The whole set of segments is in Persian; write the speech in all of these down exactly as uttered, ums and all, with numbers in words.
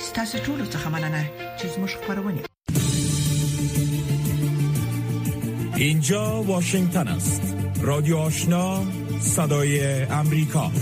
ستاسو ټول څخه مننه چې زموږ خبرونه. اینجا واشنگتن است. رادیو آشنا، صدای امریکا.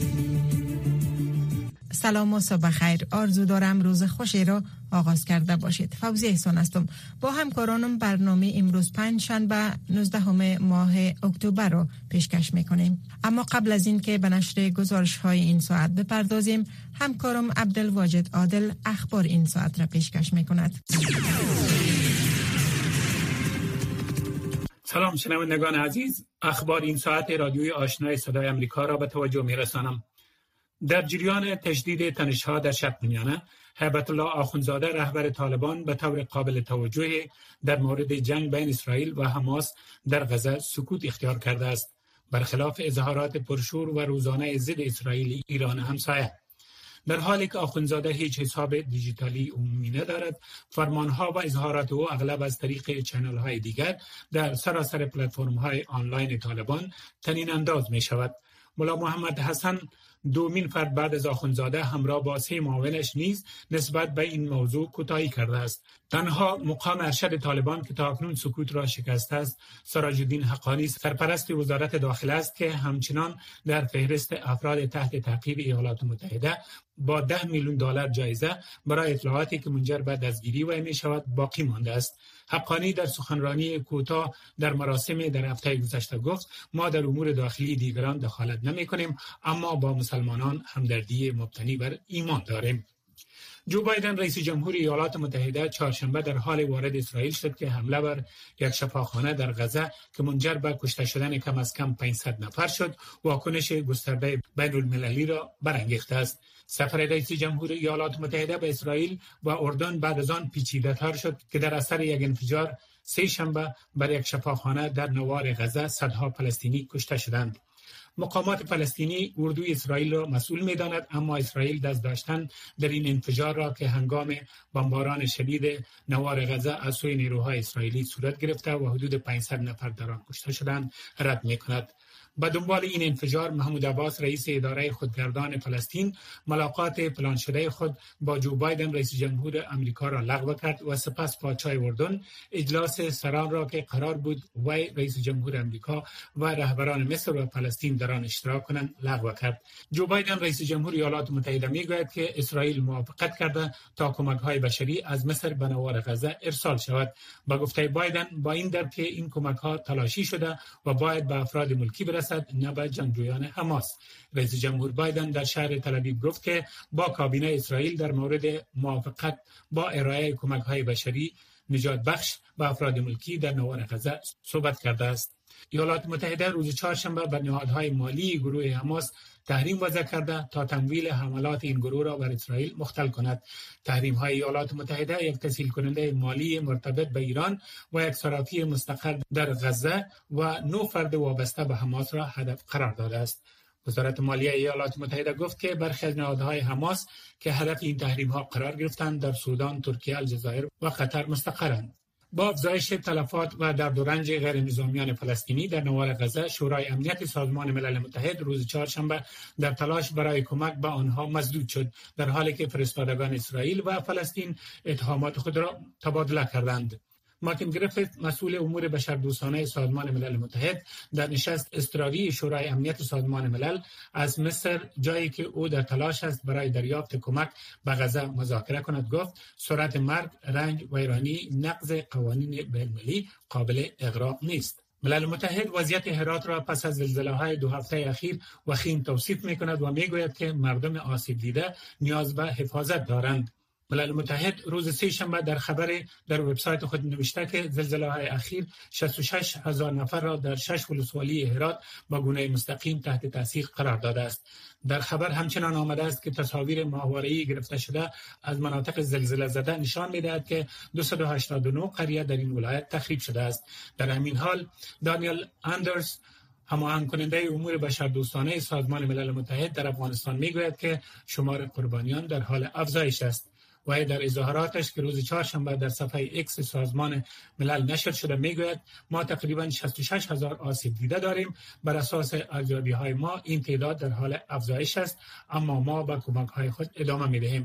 سلام و صبح خیر. آرزو دارم روز خوشی را آغاز کرده باشید. فوزی احسان هستم. با همکارانم برنامه امروز پنج شنبه نوزدهم ماه اکتبر را پیشکش میکنیم. اما قبل از این که به نشر گزارش های این ساعت بپردازیم، همکارم عبدالواجد عادل اخبار این ساعت را پیشکش میکند. سلام شنوندگان عزیز، اخبار این ساعت رادیوی آشنای صدای امریکا را به توجه میرسانم. در جریان تجدید تنش‌ها در شرق میانه، هیبت الله آخوندزاده رهبر طالبان به طور قابل توجه در مورد جنگ بین اسرائیل و حماس در غزه سکوت اختیار کرده است، برخلاف اظهارات پرشور و روزانه ضد اسرائیل ایران همسایه. در حالی که آخوندزاده هیچ حساب دیجیتالی عمومی ندارد، فرمانها و اظهارات او اغلب از طریق چنل‌های دیگر در سراسر پلتفرم‌های آنلاین طالبان طنین انداز می شود. ملا محمد حسن دومین فرد بعد از آخوندزاده همراه با سه معاونش نیز نسبت به این موضوع کوتاهی کرده است. تنها مقام ارشد طالبان که تاکنون سکوت را شکسته است، سراج الدین حقانی سرپرست وزارت داخله است که همچنان در فهرست افراد تحت تعقیب ایالات متحده با ده میلیون دلار جایزه برای اطلاعاتی که منجر به دستگیری وی می شود باقی مانده است. حقانی در سخنرانی کوتاه در مراسم در هفته گذشته گفت: ما در امور داخلی دیگران دخالت نمی کنیم، اما با مسلمانان همدردی مبتنی بر ایمان داریم. جو بایدن رئیس جمهور ایالات متحده چهارشنبه در حال وارد اسرائیل شد که حمله بر یک شفاخانه در غزه که منجر به کشته شدن کم از کم پانصد نفر شد، واکنش گسترده بین المللی را برانگیخته است. سفر رئیس جمهور ایالات متحده به اسرائیل و اردن بعد از آن پیچیده‌تر شد که در اثر یک انفجار سه شنبه بر یک شفاخانه در نوار غزه صدها فلسطینی کشته شدند. مقامات فلسطینی اردوی اسرائیل را مسئول می‌داند، اما اسرائیل دست داشتن در این انفجار را که هنگام بمباران شدید نوار غزه از سوی نیروهای اسرائیلی صورت گرفته و حدود پانصد نفر در آن کشته شدند رد می‌کند. به دنبال این انفجار، محمود عباس رئیس اداره خودگردان فلسطین ملاقات پلان شده خود با جو بایدن رئیس جمهور آمریکا را لغو کرد و سپس پادشاه اردن اجلاس سران را که قرار بود وی رئیس جمهور آمریکا و رهبران مصر و فلسطین در آن اشتراک کنند لغو کرد. جو بایدن رئیس جمهور ایالات متحده میگوید که اسرائیل موافقت کرده تا کمک‌های بشری از مصر به نوار غزه ارسال شود. با گفته بایدن، با این درک که این کمک‌ها تلاشی شده و باید به افراد ملکی برسد، نه به جنگجویان حماس. رئیس جمهور بایدن در شهر تل‌آویو گفت که با کابینه اسرائیل در مورد موافقت با ارائه کمک‌های بشری نجات بخش به افراد ملکی در نوار غزه صحبت کرده است. ایالات متحده روز چهارشنبه بر نهادهای مالی گروه حماس تحریم وضع کرده تا تمویل حملات این گروه را بر اسرائیل مختل کند. تحریم های ایالات متحده یک تسهیل کننده مالی مرتبط به ایران و یک صرافی مستقر در غزه و نو فرد وابسته به حماس را هدف قرار داده است. وزارت مالیه ایالات متحده گفت که برخی از نهادهای حماس که هدف این تحریم ها قرار گرفتند در سودان، ترکیه، الجزایر و قطر مستقرند. با افزایش تلفات و درد و رنج غیر نظامیان فلسطینی در نوار غزه، شورای امنیت سازمان ملل متحد روز چهارشنبه در تلاش برای کمک به آنها مسدود شد، در حالی که فرستادگان اسرائیل و فلسطین اتهامات خود را تبادله کردند. مارتین گریفیت، مسئول امور بشردوستانه سازمان ملل متحد، در نشست اضطراری شورای امنیت سازمان ملل از مصر، جایی که او در تلاش است برای دریافت کمک به غزه مذاکره کند، گفت سرعت مرگ، رنج و ایرانی نقض قوانین بین‌المللی قابل اغراق نیست. ملل متحد وضعیت هرات را پس از زلزله‌های دو هفته اخیر وخیم توصیف می‌کند و می‌گوید که مردم آسیب دیده نیاز به حفاظت دارند. ملل متحد روز سه شنبه در خبر در وبسایت خود نوشته که زلزله‌های اخیر شصت و شش هزار نفر را در شش ولسوالی هرات با گونه مستقیم تحت تاثیر قرار داده است. در خبر همچنان آمده است که تصاویر ماهواره‌ای گرفته شده از مناطق زلزله زده نشان می‌دهد که دویست و هشتاد و نه قریه در این ولایت تخریب شده است. در همین حال دانیل اندرز، هماهنگ کننده امور بشردوستانه سازمان ملل متحد در افغانستان، میگوید که شمار قربانیان در حال افزایش است. و در اظهاراتش که روز چهارشنبه در صفحه ایکس سازمان ملل نشر شده میگوید ما تقریباً شصت و شش هزار آسیب دیده داریم. بر اساس ارزیابی‌های ما این تعداد در حال افزایش است، اما ما با کمک‌های خود ادامه می‌دهیم.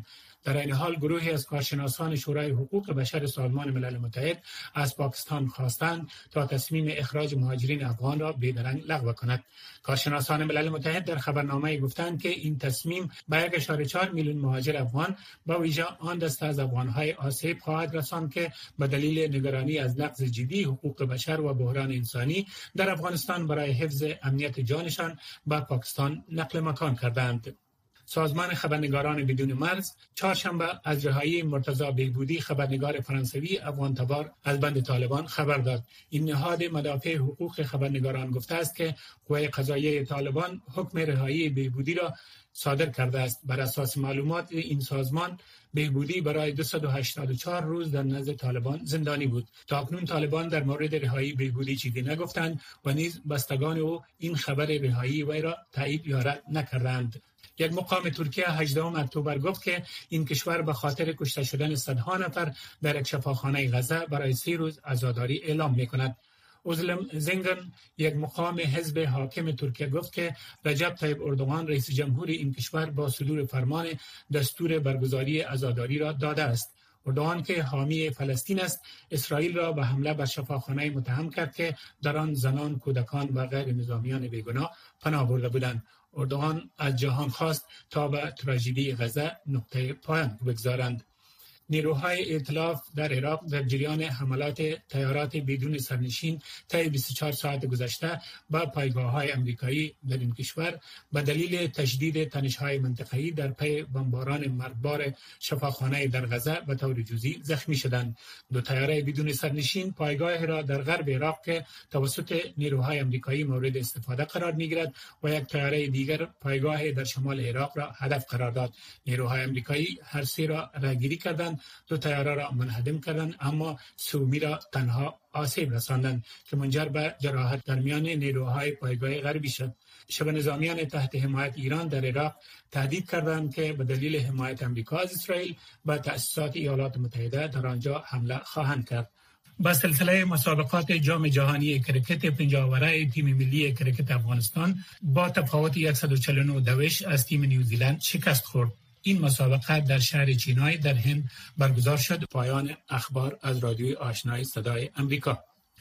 در این حال گروهی از کارشناسان شورای حقوق بشر سازمان ملل متحد از پاکستان خواستند تا تصمیم اخراج مهاجرین افغان را بیدرنگ لغو کند. کارشناسان ملل متحد در خبرنامه گفتند که این تصمیم به یک اشاره چهار میلیون مهاجر افغان با ویژه آن دسته از افغان‌های آسیب خواهد رساند که به دلیل نگرانی از نقض جدی حقوق بشر و بحران انسانی در افغانستان برای حفظ امنیت جانشان به پاکستان نقل مکان کردند. سازمان خبرنگاران بدون مرز چهارشنبه از رهایی مرتضی بهبودی، خبرنگار فرانسوی افغان تبار از بند طالبان خبر داد. این نهاد مدافع حقوق خبرنگاران گفته است که قوه قضاییه طالبان حکم رهایی بهبودی را صادر کرده است. بر اساس معلومات این سازمان، بهبودی برای دویست و هشتاد و چهار روز در نزد طالبان زندانی بود. تا اکنون طالبان در مورد رهایی بهبودی چیزی نگفتند و نیز بستگان او این خبر رهایی وی را تایید یا رد نکردند. یک مقام ترکیه هجدهم اکتبر گفت که این کشور به خاطر کشته شدن صدها نفر در یک شفاخانه غزه برای سی روز عزاداری اعلام می‌کند. اوزلم زنگن، یک مقام حزب حاکم ترکیه، گفت که رجب طیب اردوغان رئیس جمهور این کشور با صدور فرمان دستور برگزاری عزاداری را داده است. اردوغان که حامی فلسطین است، اسرائیل را به حمله بر شفاخانه متهم کرد که در آن زنان، کودکان و غیر نظامیان بیگناه پناه برده بودند. اردوغان از جهان خواست تا به تراژدی غزه نقطه پایان بگذارند. نیروهای ائتلاف در عراق در جریان حملات طیارات بدون سرنشین طی بیست و چهار ساعت گذشته به پایگاه‌های آمریکایی در این کشور به دلیل تشدید تنش‌های منطقه‌ای در پی بمباران مرگبار شفاخانه در غزه به طور جزئی زخمی شدند. دو طیاره بدون سرنشین پایگاه را در غرب عراق که توسط نیروهای آمریکایی مورد استفاده قرار می‌گیرد و یک طیاره دیگر پایگاه در شمال عراق را هدف قرار داد. نیروهای آمریکایی هر سه را رهگیری کردند، دو طیاره را منهدم کردند، اما سومی را تنها آسیب رساندند که منجر به جراحت در میان نیروهای پایگاه غربی شد. شبه نظامیان تحت حمایت ایران در عراق تهدید کردند که به دلیل حمایت آمریکا از اسرائیل به تأسیسات ایالات متحده در آنجا حمله خواهند کرد. با سلسله مسابقات جام جهانی کرکت، پنجاوره تیم ملی کرکت افغانستان با تفاوت صد و چهل و نه دوش از تیم نیوزیلند شکست خورد. این مسابقه در شهر چینای در هند برگزار شد. پایان اخبار از رادیوی آشنای صدای امریکا.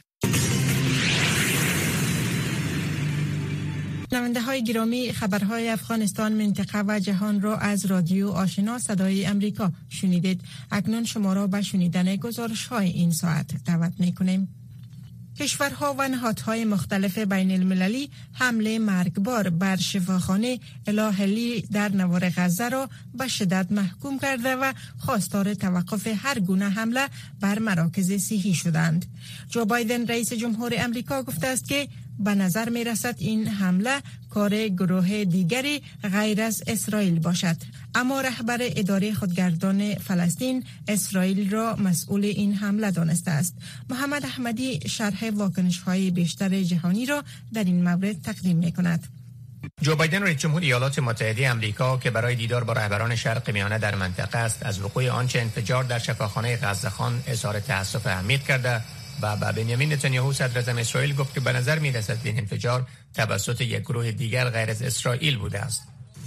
شنونده های گرامی، خبرهای افغانستان، منطقه و جهان را از رادیو آشنا صدای امریکا شنیدید. اکنون شما را به شنیدن گزارش های این ساعت دعوت می کنیم. کشورها و نهادهای مختلف بین المللی حمله مرگبار بر شفاخانه الاهلی در نوار غزه را به شدت محکوم کرده و خواستار توقف هر گونه حمله بر مراکز صحی شدند. جو بایدن رئیس جمهور امریکا گفته است که به نظر می رسد این حمله کار گروه دیگری غیر از اسرائیل باشد، اما رهبر اداره خودگردان فلسطین اسرائیل را مسئول این حمله دانسته است. محمد احمدی شرح واکنش‌های بیشتر جهانی را در این مورد تقدیم می کند. جو بایدن رئیس جمهور ایالات متحده آمریکا که برای دیدار با رهبران شرق میانه در منطقه است، از وقوع آنچه انفجار در شفاخانه غزه‌خان اظهار تأسف عمیق کرده و به بنیامین نتانیاهو صدر اعظم اسرائیل گفت که به نظر می رسد این انفجار توسط یک گروه دیگر غیر از اسرائیل بوده است.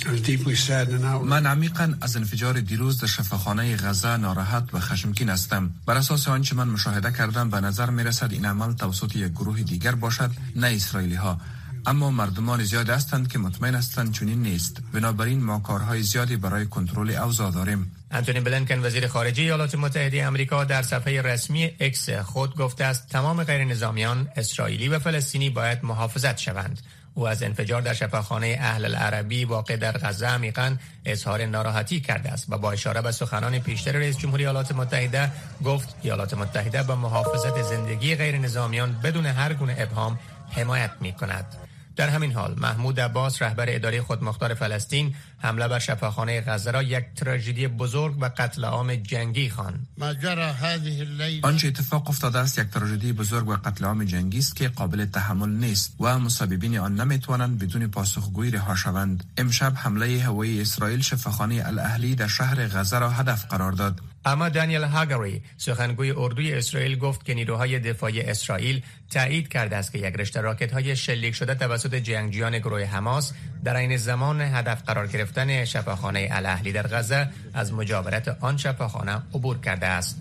من عمیقاً از انفجار دیروز در شفاخانه غزه ناراحت و خشمگین هستم. بر اساس آنچه من مشاهده کردم به نظر می رسد این عمل توسط یک گروه دیگر باشد، نه اسرائیلی ها. اما مردمان زیاد هستند که مطمئن هستند چنین نیست. بنابراین ما کارهای زیادی برای کنترل اوضاع داریم. انتونی بلینکن وزیر خارجه ایالات متحده آمریکا در صفحه رسمی اکس خود گفته است تمام غیر نظامیان اسرائیلی و فلسطینی باید محافظت شوند. او از انفجار در شفاخانه اهل العربی واقع در غزه عمیقاً اظهار ناراحتی کرده است و با اشاره به سخنان پیشتر رئیس جمهور ایالات متحده گفت ایالات متحده با محافظت زندگی غیر نظامیان بدون هر گونه ابهام حمایت می‌کند. در همین حال محمود عباس رهبر اداره خودمختار فلسطین حمله بر شفاخانه غزه را یک تراژدی بزرگ و قتل عام جنگی خواند. آنچه اتفاق افتاده است یک تراژدی بزرگ و قتل عام جنگی است که قابل تحمل نیست و مسببین آن نمیتوانند بدون پاسخگویی رها شوند. امشب حمله هوایی اسرائیل شفاخانه الاهلی در شهر غزه را هدف قرار داد. اما دانیل هاگاری سخنگوی اردوی اسرائیل گفت که نیروهای دفاعی اسرائیل تایید کرده است که یک رشته راکت‌های شلیک شده توسط جنگجویان گروه حماس در این زمان هدف قرار گرفتن شفاخانه الاهلی در غزه از مجاورت آن شفاخانه عبور کرده است.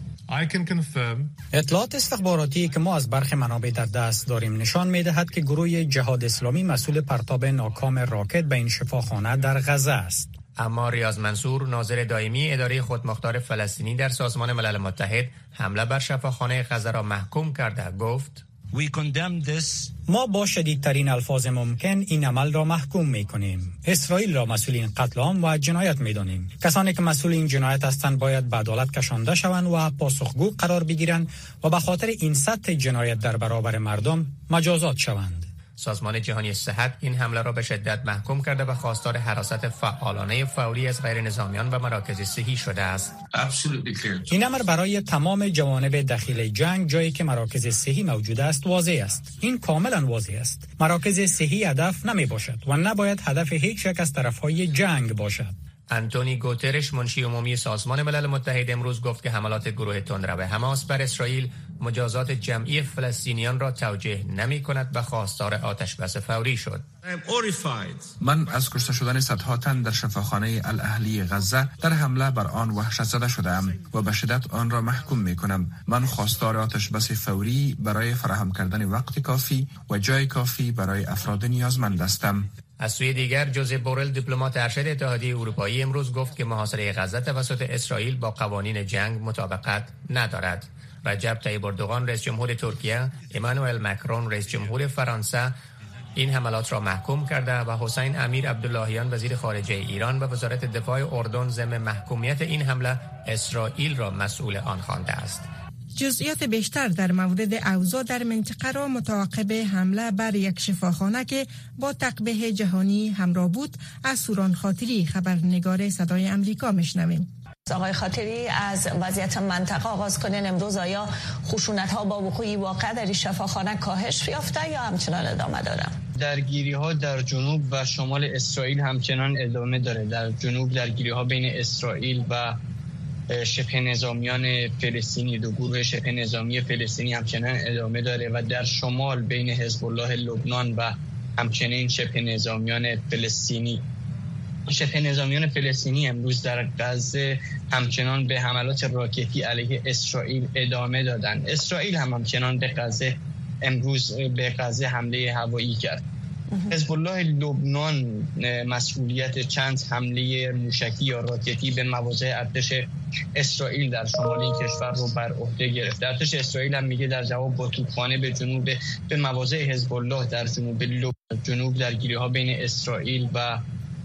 اطلاعات استخباراتی که ما از برخی منابع در دست داریم نشان می‌دهد که گروه جهاد اسلامی مسئول پرتاب ناکام راکت به این شفاخانه در غزه است. اما ریاض منصور ناظر دائمی اداره خودمختار فلسطینی در سازمان ملل متحد حمله بر شفاخانه غزه را محکوم کرده گفت: ما با شدیدترین الفاظ ممکن این عمل را محکوم می‌کنیم. اسرائیل را مسئول این قتل عام و جنایت می‌دانیم. کسانی که مسئول این جنایت هستند باید به عدالت کشانده شوند و پاسخگو قرار بگیرند و به خاطر این سطح جنایت در برابر مردم مجازات شوند. سازمان جهانی صحت این حمله را به شدت محکوم کرده و خواستار حراست فعالانه فوری از غیر نظامیان و مراکز صحی شده است. این امر برای تمام جوانب داخل جنگ جایی که مراکز صحی موجود است واضح است. این کاملا واضح است. مراکز صحی هدف نمی باشد و نباید هدف هیچ یک از طرفهای جنگ باشد. آنتونی گوترش منشی عمومی سازمان ملل متحد امروز گفت که حملات گروه تندرو حماس بر اسرائیل مجازات جمعی فلسطینیان را توجیه نمی کند و خواستار آتش بس فوری شد. من از کشته شدن صدها تن در شفاخانه الاهلی غزه در حمله بر آن وحشت زده شدم و به شدت آن را محکوم می کنم. من خواستار آتش بس فوری برای فراهم کردن وقت کافی و جای کافی برای افراد نیازمند هستم. از سوی دیگر جوزپ بورل دیپلمات ارشد اتحادیه اروپایی امروز گفت که محاصره غزه توسط اسرائیل با قوانین جنگ مطابقت ندارد. رجب طیب اردوغان رئیس جمهور ترکیه، امانوئل مکرون رئیس جمهور فرانسه این حملات را محکوم کرده و حسین امیر عبداللهیان وزیر خارجه ایران و وزارت دفاع اردن ضمن محکومیت این حمله اسرائیل را مسئول آن خوانده است. جزئیات بیشتر در مورد اوضاع در منطقه را متعاقب حمله بر یک شفاخانه که با تقبیح جهانی همراه بود از سوران خاطری خبرنگار صدای امریکا میشنویم. آقای خاطری، از وضعیت منطقه آغاز کنین. امروز آیا خشونت‌ها با وقوعی واقع در این شفاخانه کاهش یافته یا همچنان ادامه داره؟ درگیری‌ها در جنوب و شمال اسرائیل همچنان ادامه داره. در جنوب درگیری‌ها بین اسرائیل و شبه نظامیان فلسطینی، دو گروه شبه نظامی فلسطینی همچنان ادامه داره و در شمال بین حزب الله لبنان و همچنین شبه نظامیان فلسطینی. شبه نظامیان فلسطینی امروز در غزه همچنان به حملات راکتی علیه اسرائیل ادامه دادن. اسرائیل هم همچنان به غزه امروز به غزه حمله هوایی کرد. حزب الله لبنان مسئولیت چند حمله موشکی یا راکتی به مواضع ارتش اسرائیل در شمال این کشور رو بر عهده گرفت. ارتش اسرائیل هم میگه در جواب با توپخانه به جنوب به مواضع حزب الله در جنوب لبنان. جنوب درگیری‌ها بین اسرائیل و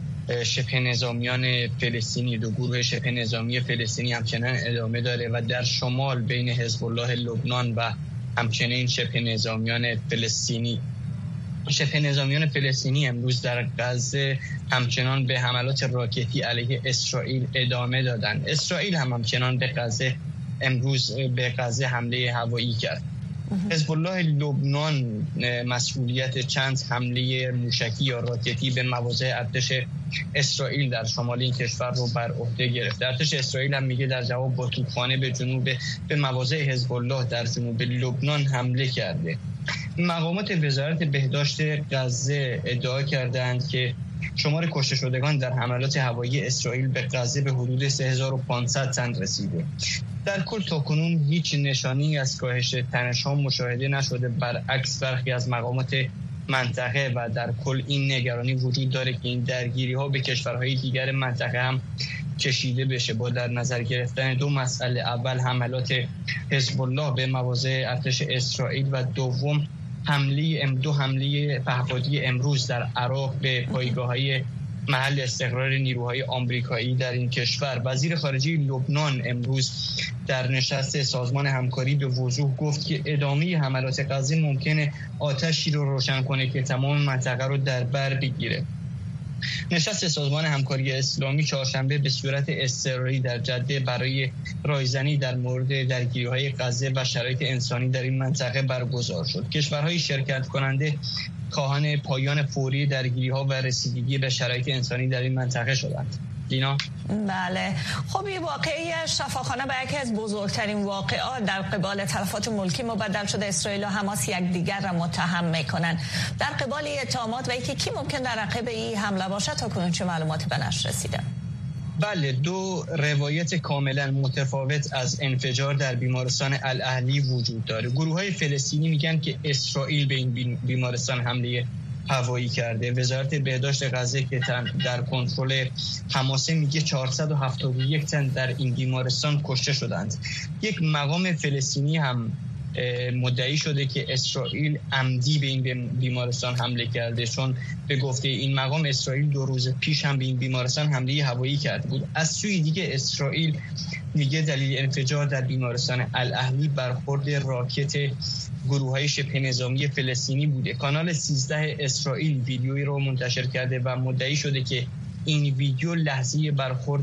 شبه نظامیان فلسطینی، دو گروه شبه نظامی فلسطینی همچنان ادامه داره و در شمال بین حزب الله لبنان و همچنین شبه نظامیان فلسطینی. شبه نظامیان فلسطینی امروز در غزه همچنان به حملات راکتی علیه اسرائیل ادامه دادن. اسرائیل هم همچنان به غزه امروز به غزه حمله هوایی کرد. حزب الله لبنان مسئولیت چند حمله موشکی یا راکتی به مواضع ارتش اسرائیل در شمال این کشور رو بر عهده گرفت. ارتش اسرائیل هم میگه در جواب با توپخانه به جنوب به مواضع حزب الله در جنوب لبنان حمله کرده. مقامات وزارت بهداشت غزه ادعا کردند که شمار کشته شدگان در حملات هوایی اسرائیل به غزه به حدود سه هزار و پانصد تن رسیده. در کل تاکنون هیچ نشانی از کاهش تنش‌ها مشاهده نشده، برعکس برخی از مقامات منطقه و در کل این نگرانی وجود داره که این درگیری‌ها به کشورهای دیگر منطقه هم کشیده بشه. با در نظر گرفتن دو مسئله، اول حملات حزب الله به مواضع ارتش اسرائیل و دوم حمله ام دو حمله پهپادی امروز در عراق به پایگاه‌های محل استقرار نیروهای آمریکایی در این کشور. وزیر خارجه لبنان امروز در نشست سازمان همکاری به وضوح گفت که ادامه حملات غزه ممکنه آتشی رو روشن کنه که تمام منطقه رو در بر بگیره. نشست سازمان همکاری اسلامی چهارشنبه به صورت اضطراری در جده برای رایزنی در مورد درگیری‌های غزه و شرایط انسانی در این منطقه برگزار شد. کشورهای شرکت کننده خواهان پایان فوری درگیری‌ها و رسیدگی به شرایط انسانی در این منطقه شدند. لینا. بله، خب این واقعه شفاخانه به یکی از بزرگترین واقعات در قبال تلفات ملکی مبدل شده. اسرائیل و حماس یکدیگر را متهم میکنن. در قبال اتهامات و اینکه کی ممکن در عقب این حمله باشد، تا کنون چه معلوماتی به نشر رسیده؟ بله، دو روایت کاملا متفاوت از انفجار در بیمارستان الاهلی وجود داره. گروه‌های فلسطینی میگن که اسرائیل به این بیمارستان حمله هوایی کرده. وزارت بهداشت غزه که در کنترل حماس میگه چهارصد و هفتاد و یک تن در این بیمارستان کشته شدند. یک مقام فلسطینی هم مدعی شده که اسرائیل عمدی به این بیمارستان حمله کرده، چون به گفته این مقام اسرائیل دو روز پیش هم به این بیمارستان حمله هوایی کرده بود. از سوی دیگه اسرائیل میگه دلیل انفجار در بیمارستان الاهلی برخورد راکت گروه‌های شبه نظامی فلسطینی بوده. کانال سیزده اسرائیل ویدیویی رو منتشر کرده و مدعی شده که این ویدیو لحظه برخورد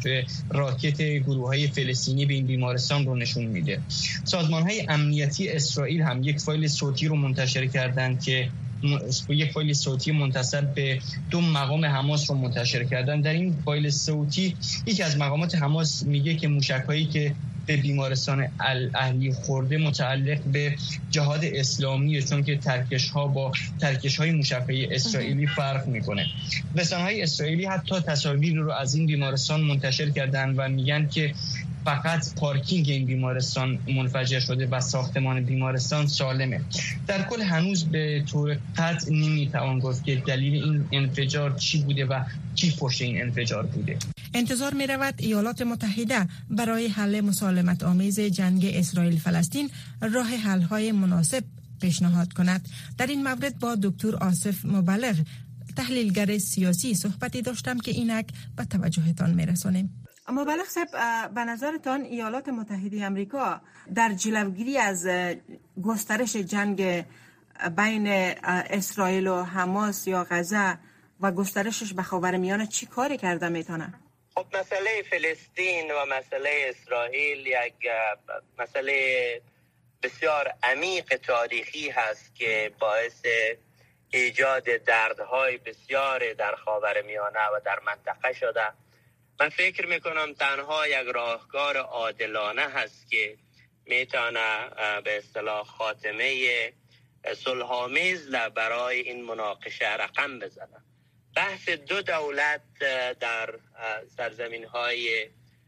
راکت گروه‌های فلسطینی به این بیمارستان رو نشون میده. سازمان‌های امنیتی اسرائیل هم یک فایل صوتی رو منتشر کردند که یک فایل صوتی منتسب به دو مقام حماس رو منتشر کردن. در این فایل صوتی یکی از مقامات حماس میگه که موشک‌هایی که به بیمارستان الاهلی خورده متعلق به جهاد اسلامیه، چون که ترکش‌ها با ترکش‌های موشک‌های اسرائیلی فرق میکنه. رسانه‌های اسرائیلی حتی تصاویر رو از این بیمارستان منتشر کردن و میگن که فقط پارکینگ این بیمارستان منفجر شده و ساختمان بیمارستان سالمه. در کل هنوز به طور قطع نمیتوان گفت که دلیل این انفجار چی بوده و کی پشت این انفجار بوده. انتظار می رود ایالات متحده برای حل مسالمت آمیز جنگ اسرائیل فلسطین راه حل های مناسب پیشنهاد کند. در این مورد با دکتر آصف مبلغ، تحلیلگر سیاسی، صحبتی داشتم که اینک به توجهتان می رسانیم. مبلغ صاحب، به نظرتان ایالات متحده آمریکا در جلوگیری از گسترش جنگ بین اسرائیل و حماس یا غزه و گسترشش به خاورمیانه چی کاری کرده میتونه؟ خب مسئله فلسطین و مسئله اسرائیل یک مسئله بسیار عمیق تاریخی هست که باعث ایجاد دردهای بسیار در خاورمیانه و در منطقه شده. من فکر میکنم تنها یک راهکار عادلانه هست که میتونه به اصطلاح خاتمه صلح‌آمیز برای این مناقشه رقم بزنه. بحث دو دولت در سرزمین‌های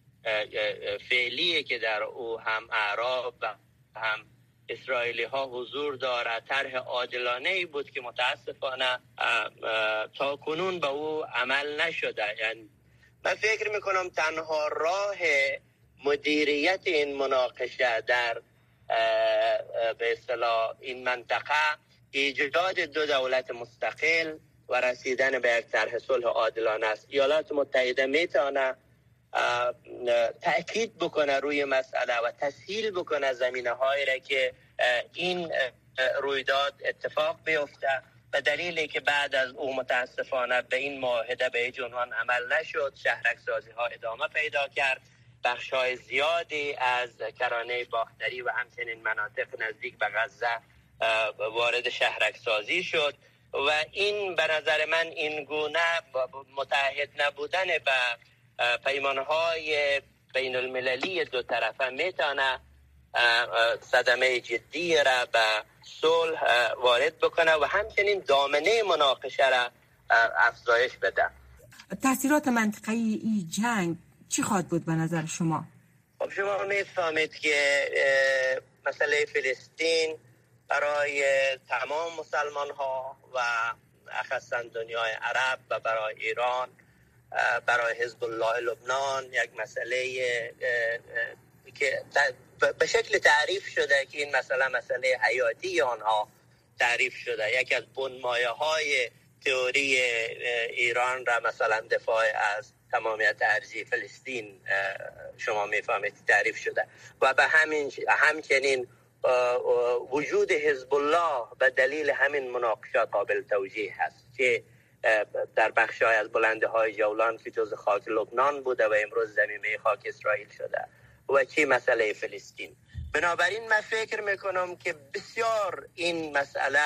فعلی که در او هم اعراب و هم اسرائیلی ها حضور دارد طرح عادلانه‌ای بود که متاسفانه تا کنون به او عمل نشده. یعنی من فکر میکنم تنها راه مدیریت این مناقشه در به اصطلاح این منطقه ایجاد دو دولت مستقل و رسیدن به یک طرح صلح عادلانه است. ایالات متحده میتونه تأکید بکنه روی مسئله و تسهیل بکنه زمینه‌هایی را که این رویداد اتفاق بیفته، و دلیلی که بعد از او متاسفانه به این معاهده به هیچ عنوان عمل نشد، شهرک سازی ها ادامه پیدا کرد، بخش های زیادی از کرانه باختری و همچنین مناطق نزدیک به غزه وارد شهرک سازی شد و این به نظر من این گونه متحد نبودن به پیمانهای بین المللی دو طرفه میتونه صدمه جدی را به صلح وارد بکنه و همچنین دامنه مناقشه را افزایش بده. تاثیرات منطقه‌ای این جنگ چی خواهد بود به نظر شما؟ خب شما میفهمید که مسئله فلسطین برای تمام مسلمان ها و اخصاً دنیای عرب و برای ایران، برای حزب الله لبنان یک مسئله که به شکل تعریف شده که این مسئله مسئله حیاتی آنها تعریف شده. یکی از بنمایه های تئوری ایران را مثلا دفاع از تمامیت ارضی فلسطین شما میفهمید تعریف شده و به همین همچنین وجود حزب الله به دلیل همین مناقشات قابل توجیه هست که در بخش‌های از بلنده های جولان که جز خاک لبنان بوده و امروز زمینه خاک اسرائیل شده و چی مسئله فلسطین. بنابراین من فکر میکنم که بسیار این مسئله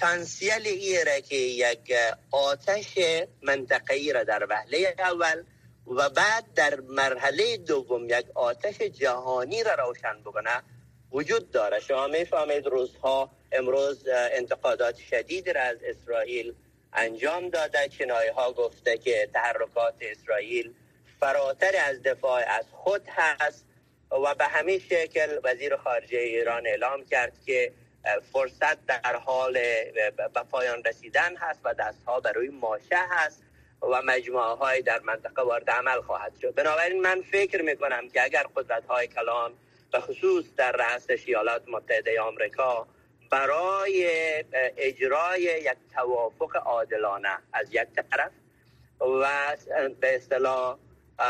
پتانسیل ایره که یک آتش منطقه‌ای را در وهله اول و بعد در مرحله دوم یک آتش جهانی را روشن بکنه وجود داره. شما میفهمید روزها امروز انتقادات شدید را از اسرائیل انجام داده. چینایی ها گفته که تحرکات اسرائیل فراتر از دفاع از خود هست و به همین شکل وزیر خارجه ایران اعلام کرد که فرصت در حال به پایان رسیدن هست و دستها برای ماشه هست و مجموعه های در منطقه وارد عمل خواهد شد. بنابراین من فکر میکنم که اگر قدرت های کلان به خصوص در رأس ایالات متحده آمریکا برای اجرای یک توافق عادلانه از یک طرف و به اصطلاح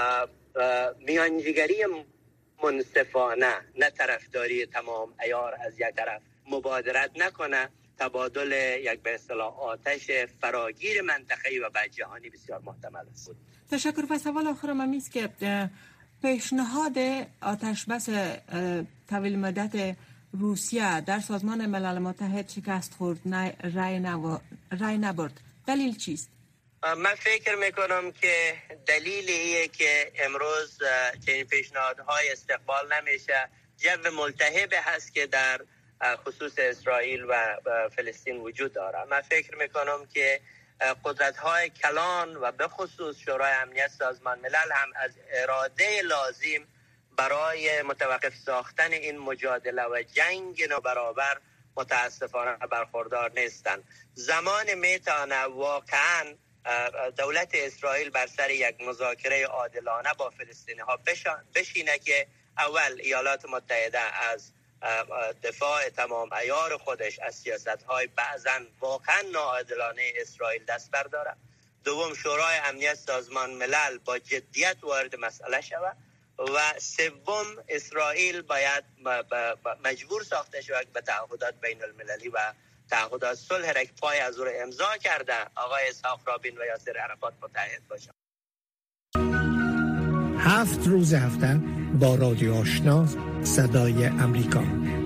میانجیگری منصفانه نه طرفداری تمام عیار از یک طرف مبادرت نکنه، تبادل یک به اصطلاح آتش فراگیر منطقه‌ای و بعد جهانی بسیار محتمل است. تشکر. و سوال آخرم هم است که پیشنهاد آتش بس طویل مدت روسیه در سازمان ملل متحد شکست خورد، نه رای, نو... رای نبرد. دلیل چیست؟ من فکر میکنم که دلیل ایه که امروز چنین پیشنهادهای استقبال نمیشه جو ملتهب هست که در خصوص اسرائیل و فلسطین وجود داره. من فکر میکنم که قدرت‌های کلان و به خصوص شورای امنیت سازمان ملل هم از اراده لازم برای متوقف ساختن این مجادله و جنگ نابرابر متاسفانه برخوردار نیستند. زمان میتونه واقعاً دولت اسرائیل بر سر یک مذاکره عادلانه با فلسطینی ها بشینه که اول ایالات متحده از دفاع تمام عیار خودش از سیاست‌های بعضاً واقعاً ناعادلانه اسرائیل دست برداره. دوم، شورای امنیت سازمان ملل با جدیت وارد مسئله شود. و سوم، اسرائیل باید مجبور ساخته شود به تعهدات بین المللی و تعهدات صلح را که پای از رو امضا کرده آقای اسحاق رابین و یاسر عرفات متحد باشند. هفت روز هفته با رادیو آشنا صدای امریکا.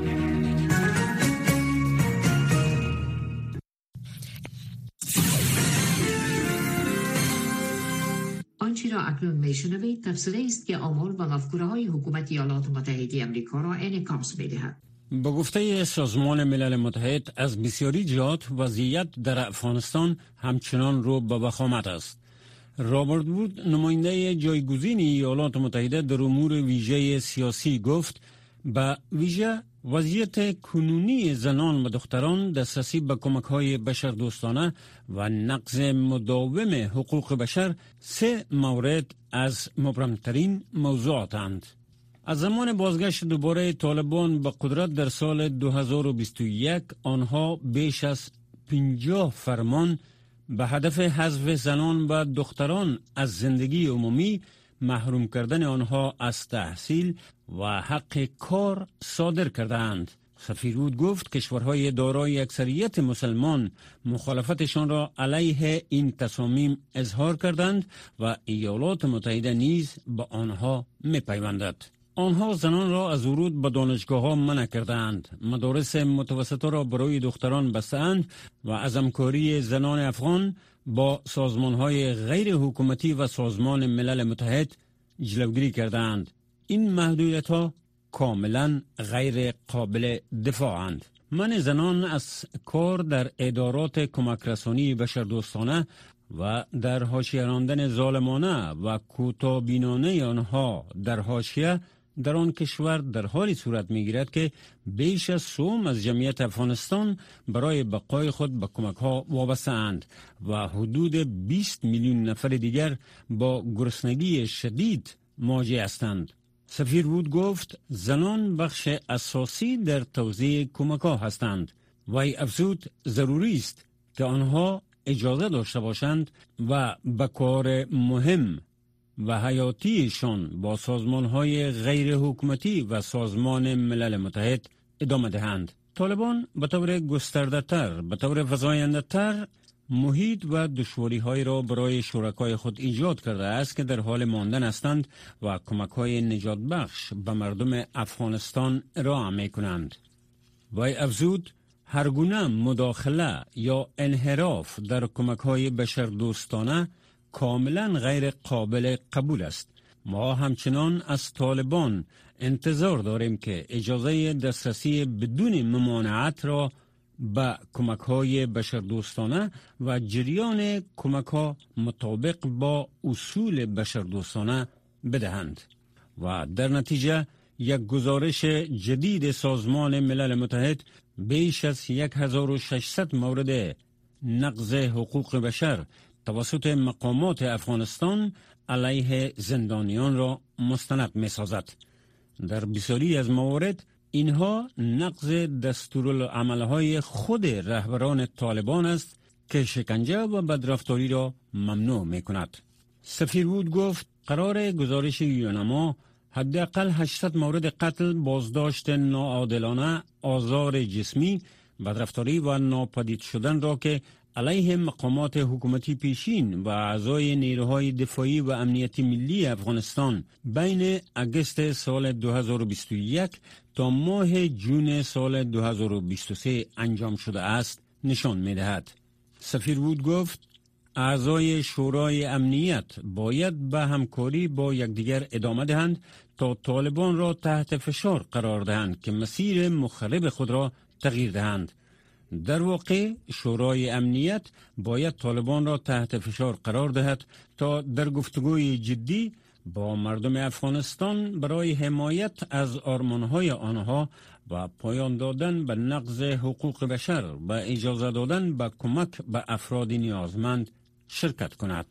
آنچه را اکنون میشنوید تفسیری است که آمار و مفکوره های حکومت ایالات متحده آمریکا را انعکاس می‌دهد. به گفته سازمان ملل متحد از بسیاری جهات وضعیت در افغانستان همچنان رو به وخامت است. رابرت وود، نماینده جایگزین ایالات متحده در امور ویژه سیاسی، گفت به ویژه وضعیت کنونی زنان و دختران، دسترسی به کمک‌های بشردوستانه و نقض مداوم حقوق بشر سه مورد از مبرمترین موضوعاتند. از زمان بازگشت دوباره طالبان به قدرت در سال دو هزار و بیست و یک آنها بیش از پنجاه فرمان به هدف حذف زنان و دختران از زندگی عمومی، محروم کردن آنها از تحصیل و حق کار صادر کردند. سفیر وود گفت کشورهای دارای اکثریت مسلمان مخالفتشان را علیه این تصامیم اظهار کردند و ایالات متحده نیز به آنها می‌پیوندد. آنها زنان را از ورود به دانشگاه‌ها منع کردند، مدارس متوسطه را برای دختران بستند و از همکاری زنان افغان با سازمان‌های غیر حکومتی و سازمان ملل متحد جلوگیری کردند. این محدودیت‌ها کاملا غیر قابل دفاعند. منع زنان از کار در ادارات کمک رسانی بشردوستانه و در حاشیه راندن ظالمانه و کوتاه‌بینانه آنها در حاشیه در آن کشور در حالی صورت می‌گیرد که بیش از سوم از جمعیت افغانستان برای بقای خود به کمک‌ها وابسته اند و حدود بیست میلیون نفر دیگر با گرسنگی شدید مواجه هستند. سفیر وود گفت زنان بخش اساسی در توزیع کمک‌ها هستند. وی افزود ضروری است که آنها اجازه داشته باشند و به کار مهم و حیاتیشان با سازمان‌های غیر حکومتی و سازمان ملل متحد ادامه دهند. طالبان به طور گسترده‌تر، به طور فزاینده‌تر محیط و دشواری‌های را برای شرکای خود ایجاد کرده است که در حال ماندن هستند و کمک‌های نجات بخش به مردم افغانستان ارائه می‌کنند. وی افزود هر گونه مداخله یا انحراف در کمک‌های بشردوستانه کاملا غیر قابل قبول است. ما همچنان از طالبان انتظار داریم که اجازه دسترسی بدون ممانعت را به کمک‌های بشردوستانه و جریان کمک‌ها مطابق با اصول بشردوستانه بدهند و در نتیجه یک گزارش جدید سازمان ملل متحد بیش از هزار و ششصد مورد نقض حقوق بشر توسط مقامات افغانستان علیه زندانیان را مستند می سازد. در بسیاری از موارد اینها نقض دستورالعملهای خود رهبران طالبان است که شکنجه و بدرفتاری را ممنوع می کند. سفیر وود گفت قرار گزارش یونما حداقل هشتصد مورد قتل، بازداشت ناعادلانه، آزار جسمی، بدرفتاری و ناپدید شدن را که علیه مقامات حکومتی پیشین و اعضای نیروهای دفاعی و امنیتی ملی افغانستان بین اگست سال دو هزار و بیست و یک تا ماه جون سال دو هزار و بیست و سه انجام شده است نشان می‌دهد. سفیر وود گفت اعضای شورای امنیت باید به همکاری با یکدیگر ادامه دهند تا طالبان را تحت فشار قرار دهند که مسیر مخرب خود را تغییر دهند. در واقع شورای امنیت باید طالبان را تحت فشار قرار دهد تا در گفتگوی جدی با مردم افغانستان برای حمایت از آرمانهای آنها و پایان دادن به نقض حقوق بشر و اجازه دادن به کمک به افراد نیازمند شرکت کند.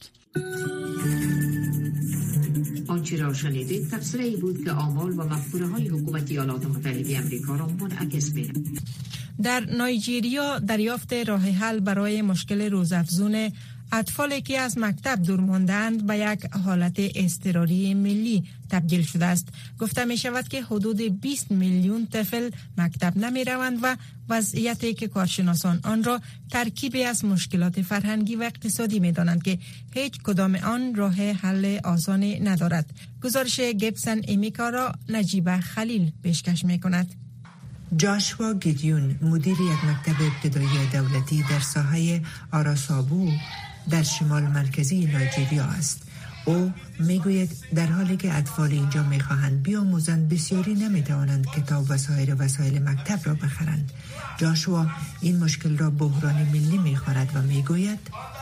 آنچه را شنیدید تفسیری بود که آمال و مفکوره های حکومت ایالات متحده آمریکا را منعکس می‌کند. در نایجیریا دریافت راه حل برای مشکل روزافزون اطفالی که از مکتب دور ماندند به یک حالت اضطراری ملی تبدیل شده است. گفته می شود که حدود بیست میلیون طفل مکتب نمی روند و وضعیتی که کارشناسان آن را ترکیبی از مشکلات فرهنگی و اقتصادی می دانند که هیچ کدام آن راه حل آسانی ندارد. گزارش گیبسن امیکا را نجیب خلیل پیشکش می کند. جاشوا گیدیون مدیر یک مکتب ابتدایی دولتی در ساحه آراسابو در شمال مرکزی نایجیریا است. او میگوید در حالی که اطفال اینجا میخواهند بیاموزند بسیاری نمیتوانند کتاب و سایر وسایل مکتب را بخرند. جاشوا این مشکل را بحران ملی میخواند و میگوید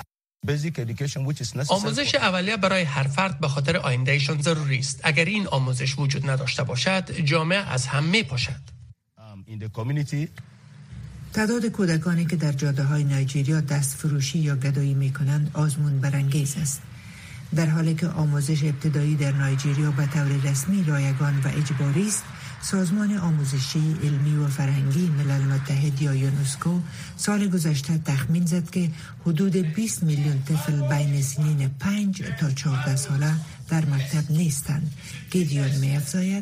آموزش اولیه برای هر فرد به خاطر آیندهشان ضروری است. اگر این آموزش وجود نداشته باشد جامعه از هم میپاشد. تعداد کودکانی که در جاده‌های نایجیریا دست فروشی یا گدایی می‌کنند آزمون برانگیز است. در حالی که آموزش ابتدایی در نایجیریا به طور رسمی رایگان و اجباری است، سازمان آموزشی علمی و فرهنگی ملل متحد یا یونسکو سال گذشته تخمین زد که حدود بیست میلیون طفل بین سنین پنج تا چهارده ساله در مکتب نیستند. گیدیون می‌افزاید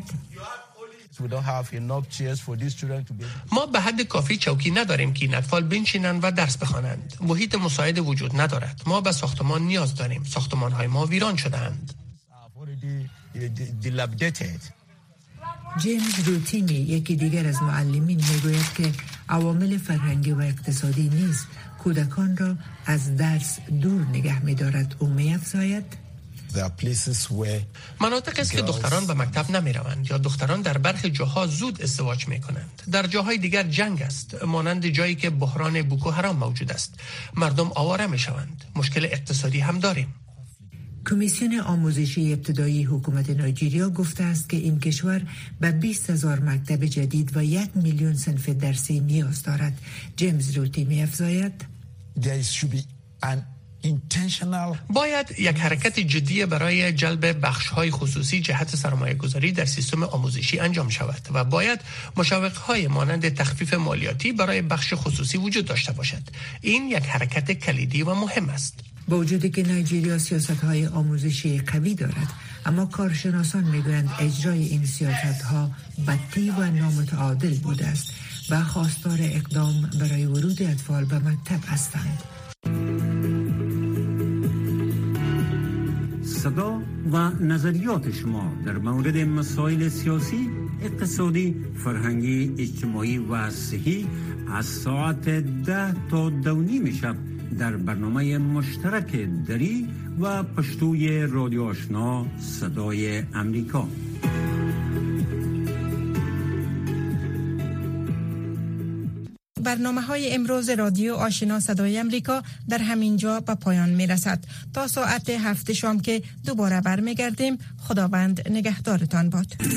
ما به حد کافی چوکی نداریم که این اطفال بنشینند و درس بخوانند. محیط مساعد وجود ندارد. ما به ساختمان نیاز داریم. ساختمان‌های ما ویران شده‌اند. جیمز روتینی یکی دیگر از معلمین میگوید که عوامل فرهنگی و اقتصادی نیز کودکان را از درس دور نگه می‌دارد. او می‌افزاید مناطق است که دختران به مکتب نمی روند یا دختران در برخی جاها زود ازدواج می کنند. در جاهای دیگر جنگ است، مانند جایی که بحران بوکو حرام موجود است. مردم آواره می شوند. مشکل اقتصادی هم داریم. کمیسیون آموزشی ابتدایی حکومت نایجیریا گفته است که این کشور به بیست هزار مکتب جدید و یک میلیون صنف درسی نیاز دارد. جیمز روتی می افزاید باید یک حرکت جدی برای جلب بخش‌های خصوصی جهت سرمایه‌گذاری در سیستم آموزشی انجام شود و باید مشوق‌های مانند تخفیف مالیاتی برای بخش خصوصی وجود داشته باشد. این یک حرکت کلیدی و مهم است. با وجودی که نایجیریا سیاست‌های آموزشی قوی دارد، اما کارشناسان می‌گویند اجرای این سیاست‌ها بدی و نامتعادل بوده است و خواستار اقدام برای ورود اطفال به مکتب هستند. صدا و نظریات شما در مورد مسائل سیاسی، اقتصادی، فرهنگی، اجتماعی و صحی از ساعت ده تا دو نیم شب در برنامه مشترک دری و پشتوی رادیو آشنا صدای امریکا. برنامه های امروز رادیو آشنا صدای امریکا در همین جا به پایان می رسد. تا ساعت هفت شام که دوباره برمیگردیم. خداوند نگهدارتان باد.